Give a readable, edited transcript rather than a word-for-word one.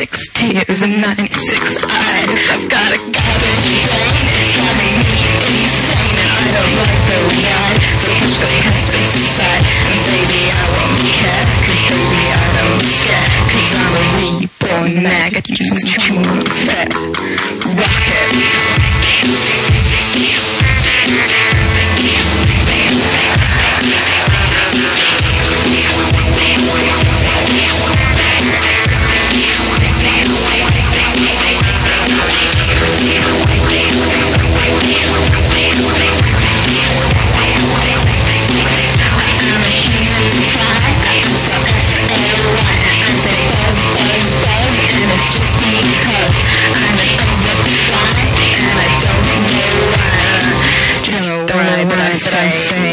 96 tears and 96 eyes. I've got a garbage brain, it's driving me insane, and I don't like the lie, so push the past aside, and baby I won't care, cause baby I don't scare, cause I'm a reborn maggot using tumor fat rocket. Say